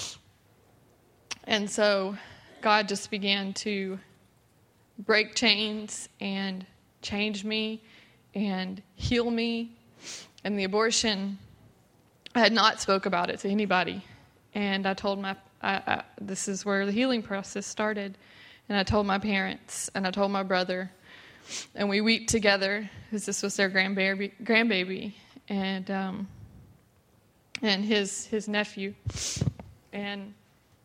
And so God just began to break chains and change me and heal me. And the abortion I had not spoke about it to anybody. And I told my, I, I, this is where the healing process started. And I told my parents, and I told my brother, and we wept together because this was their grandbaby, grandbaby, and um, and his his nephew. And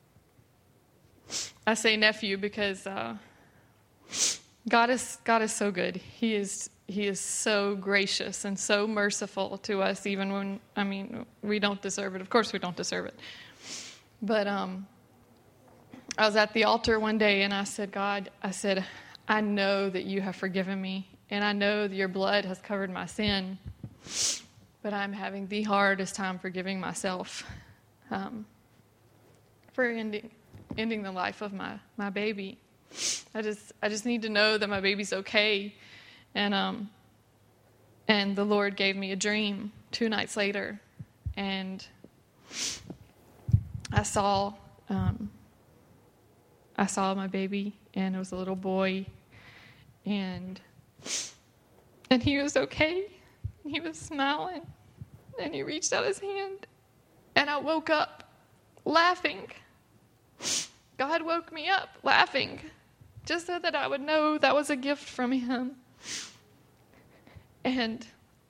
I say nephew because uh, God is God is so good. He is He is so gracious and so merciful to us, even when, I mean, we don't deserve it. Of course, we don't deserve it. But um, I was at the altar one day, and I said, God, I said, I know that you have forgiven me, and I know that your blood has covered my sin, but I'm having the hardest time forgiving myself um, for ending ending the life of my, my baby. I just I just need to know that my baby's okay. And um, and the Lord gave me a dream two nights later, and I saw um, I saw my baby, and it was a little boy, and and he was okay. He was smiling, and he reached out his hand, and I woke up laughing. God woke me up laughing, just so that I would know that was a gift from him. And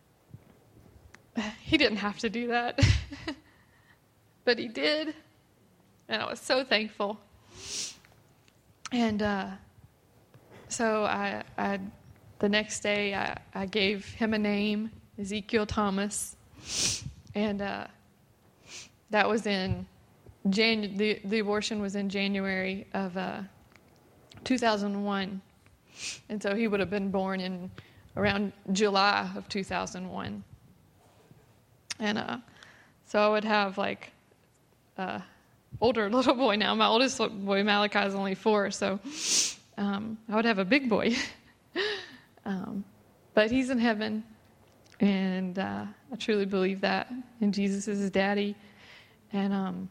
he didn't have to do that, but he did, and I was so thankful. And uh, so I, I, the next day, I, I gave him a name, Ezekiel Thomas, and uh, that was in Jan- the the abortion was in January of uh, two thousand one, and so he would have been born in around July of two thousand one. And uh, so I would have like uh, older little boy now. My oldest boy, Malachi, is only four, so um, I would have a big boy. um, but he's in heaven, and uh, I truly believe that. And Jesus is his daddy. And um,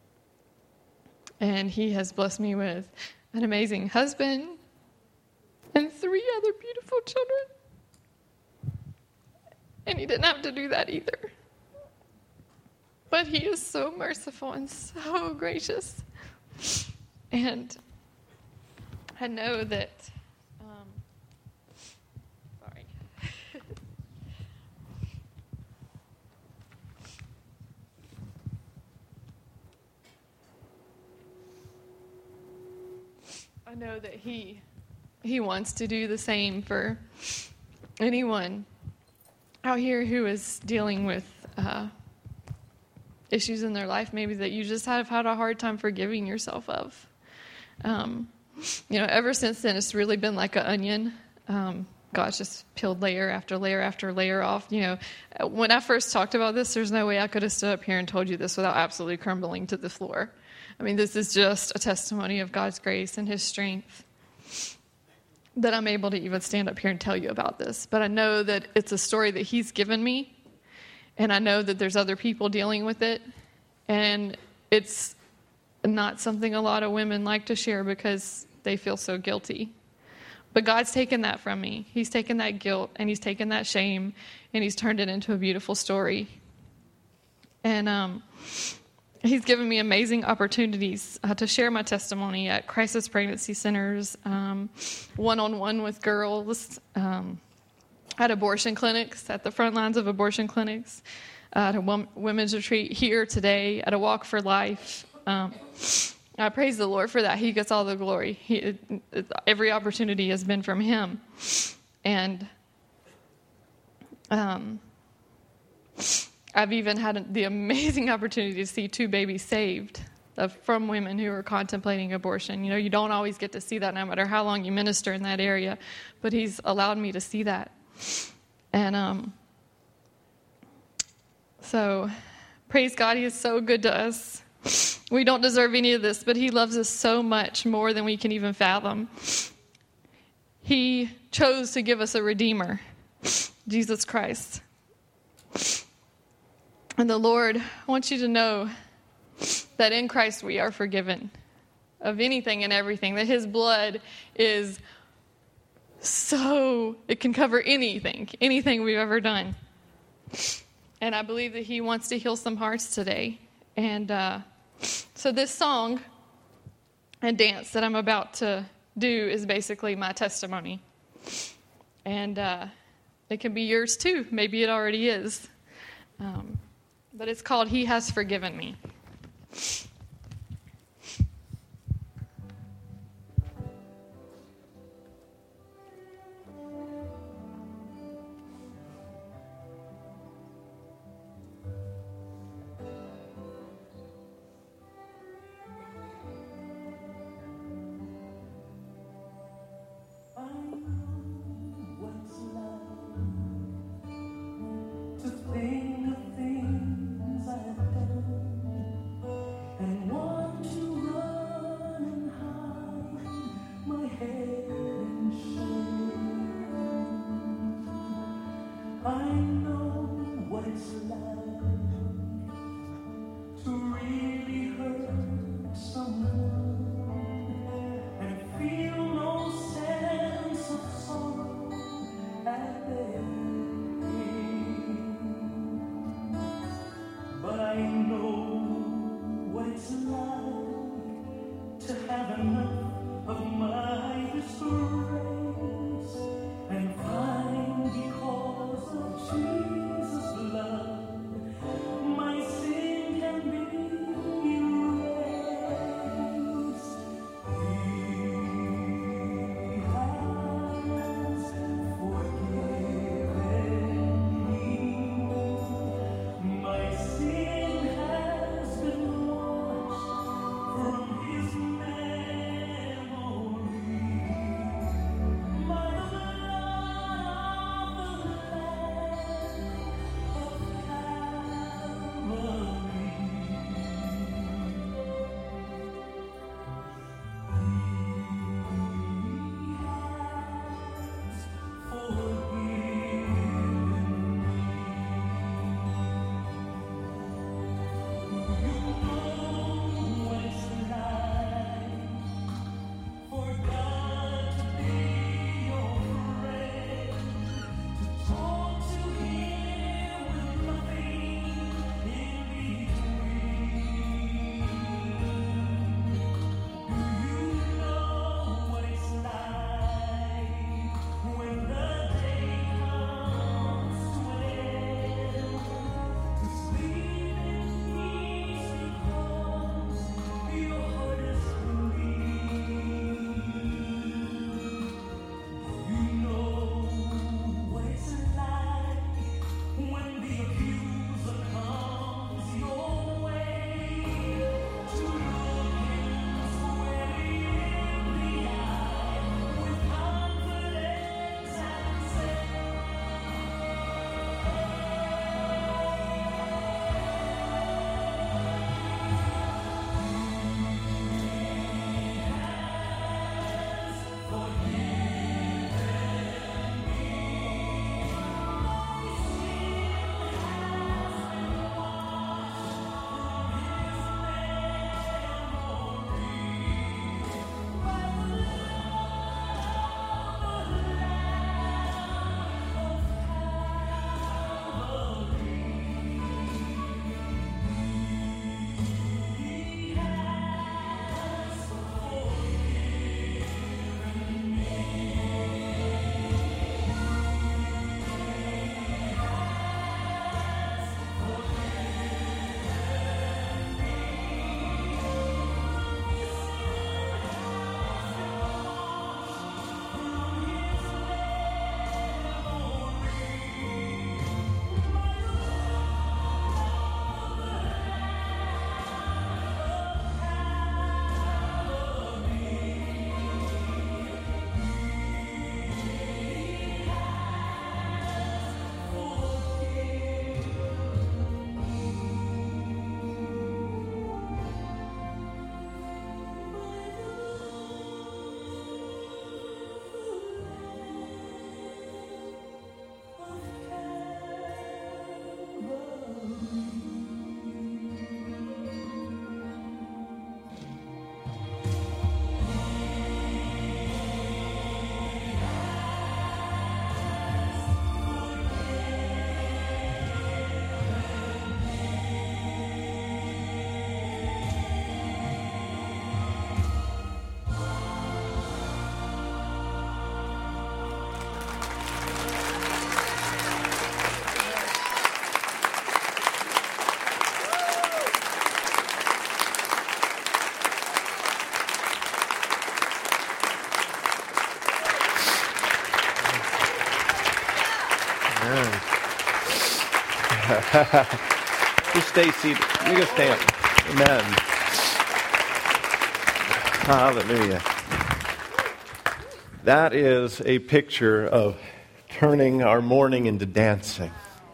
and he has blessed me with an amazing husband and three other beautiful children. And he didn't have to do that either. But he is so merciful and so gracious. And I know that, um, sorry. I know that he, he wants to do the same for anyone out here who is dealing with uh, issues in their life, maybe that you just have had a hard time forgiving yourself of. Um, you know, ever since then, it's really been like an onion. Um, God's just peeled layer after layer after layer off. You know, when I first talked about this, there's no way I could have stood up here and told you this without absolutely crumbling to the floor. I mean, this is just a testimony of God's grace and his strength that I'm able to even stand up here and tell you about this. But I know that it's a story that he's given me, and I know that there's other people dealing with it, and it's not something a lot of women like to share because they feel so guilty. But God's taken that from me. He's taken that guilt, and he's taken that shame, and he's turned it into a beautiful story. And um, he's given me amazing opportunities uh, to share my testimony at crisis pregnancy centers, um, one-on-one with girls, um, at abortion clinics, at the front lines of abortion clinics, uh, at a wom- women's retreat here today, at a Walk for Life. Um, I praise the Lord for that. He gets all the glory. He, it, it, every opportunity has been from him. And um, I've even had the amazing opportunity to see two babies saved uh, from women who are contemplating abortion. You know, you don't always get to see that no matter how long you minister in that area, but he's allowed me to see that. And um, so, praise God, he is so good to us. We don't deserve any of this, but he loves us so much more than we can even fathom. He chose to give us a Redeemer, Jesus Christ. And the Lord wants you to know that in Christ we are forgiven of anything and everything, that his blood is so, it can cover anything, anything we've ever done. and I believe that he wants to heal some hearts today. And uh, so this song and dance that I'm about to do is basically my testimony. And uh, it can be yours too. Maybe it already is. Um, but it's called He Has Forgiven Me. And Just stay seated. You can stand. Amen. Hallelujah. That is a picture of turning our mourning into dancing.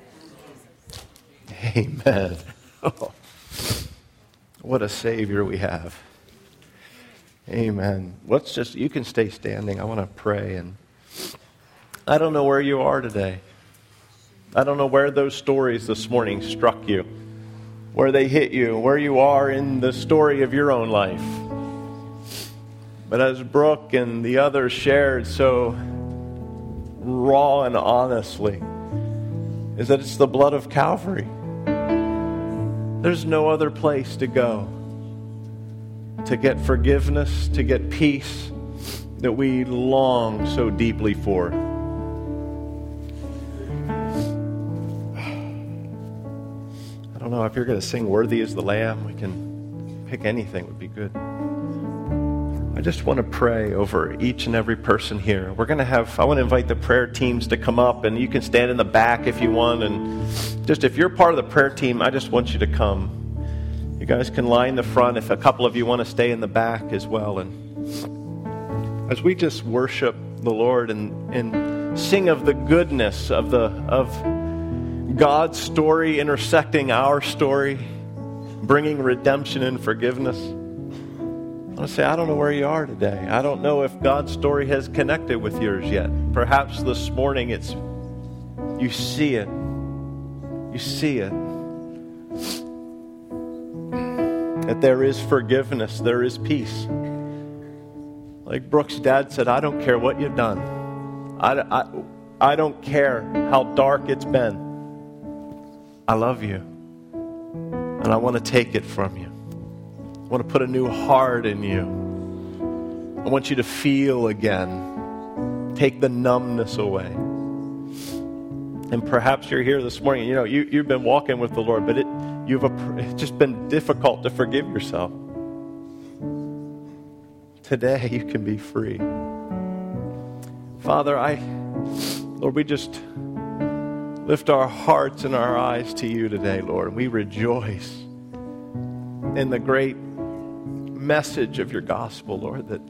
Amen. Oh, what a Savior we have. Amen. Let's just, you can stay standing. I want to pray. And I don't know where you are today. I don't know where those stories this morning struck you, where they hit you, where you are in the story of your own life. But as Brooke and the others shared so raw and honestly, is that it's the blood of Calvary. There's no other place to go to get forgiveness, to get peace that we long so deeply for. I don't know if you're going to sing Worthy is the Lamb. We can pick anything, would be good. I just want to pray over each and every person here. We're going to have, I want to invite the prayer teams to come up, and you can stand in the back if you want. And just if you're part of the prayer team, I just want you to come. You guys can line the front if a couple of you want to stay in the back as well. And as we just worship the Lord and, and sing of the goodness of the of God's story intersecting our story, bringing redemption and forgiveness, I want to say, I don't know where you are today. I don't know if God's story has connected with yours yet. Perhaps this morning it's, you see it. You see it. That there is forgiveness, there is peace. Like Brooke's dad said, I don't care what you've done. I, I, I don't care how dark it's been. I love you. And I want to take it from you. I want to put a new heart in you. I want you to feel again. Take the numbness away. And perhaps you're here this morning, you know, you, you've been walking with the Lord, but it, you've it's just been difficult to forgive yourself. Today you can be free. Father, I, Lord, we just lift our hearts and our eyes to you today, Lord. We rejoice in the great message of your gospel, Lord, that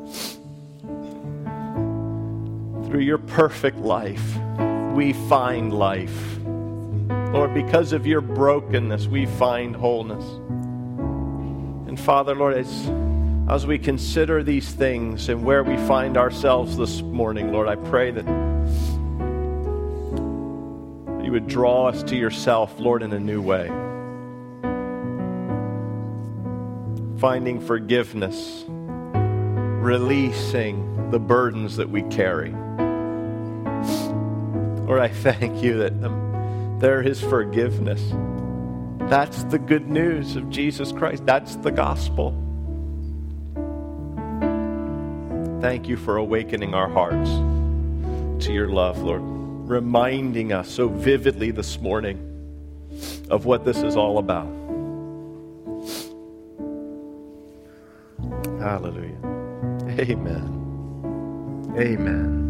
through your perfect life, we find life. Lord, because of your brokenness, we find wholeness. And Father, Lord, as, as we consider these things and where we find ourselves this morning, Lord, I pray that you would draw us to yourself, Lord, in a new way. Finding forgiveness, releasing the burdens that we carry. Lord, I thank you that um, there is forgiveness. That's the good news of Jesus Christ. That's the gospel. Thank you for awakening our hearts to your love, Lord. Reminding us so vividly this morning of what this is all about. Hallelujah. Amen. Amen.